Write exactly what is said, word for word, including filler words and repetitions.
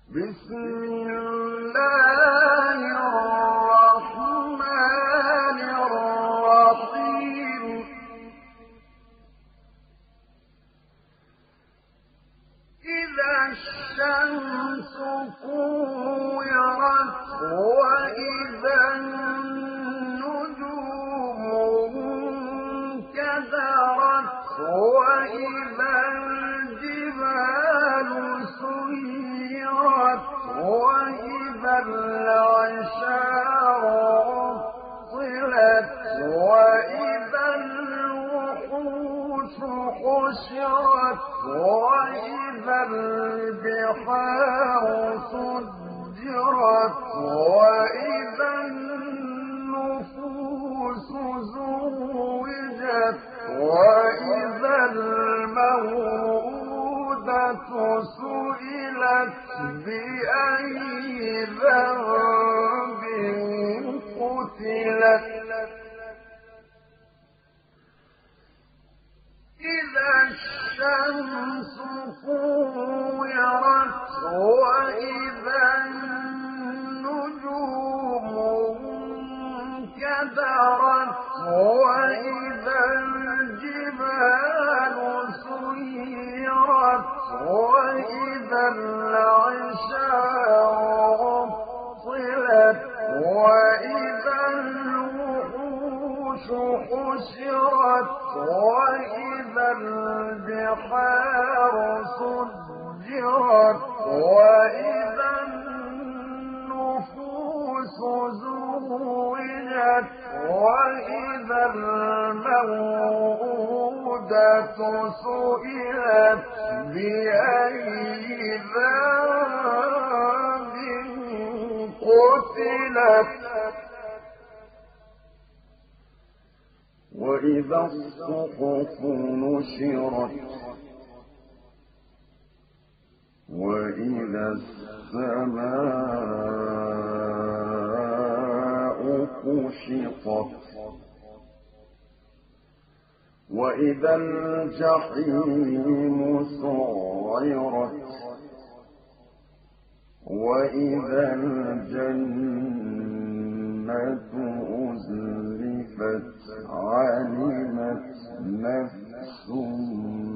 بسم الله الرحمن الرحيم إذا الشمس كورت وإذا النجوم انكدرت وإذا الجبال سيرت وإذا العشار عطلت وإذا الوحوش حشرت وإذا البحار سجرت وإذا النفوس زوجت وإذا الموءودة سئلت بأي ذنب قتلت إذا الشمس كورت وإذا النجوم انكدرت وإذا الجبال سيرت وإذا العشار عطلت وإذا الوحوش حشرت وإذا البحار سجرت وإذا النفوس زوجت وإذا الموءودة سئلت بأي ذنب قتلت وإذا الصحف نشرت وإذا السماء كشطت وإذا الجحيم سعرت وإذا الجنة أزلفت علمت نفس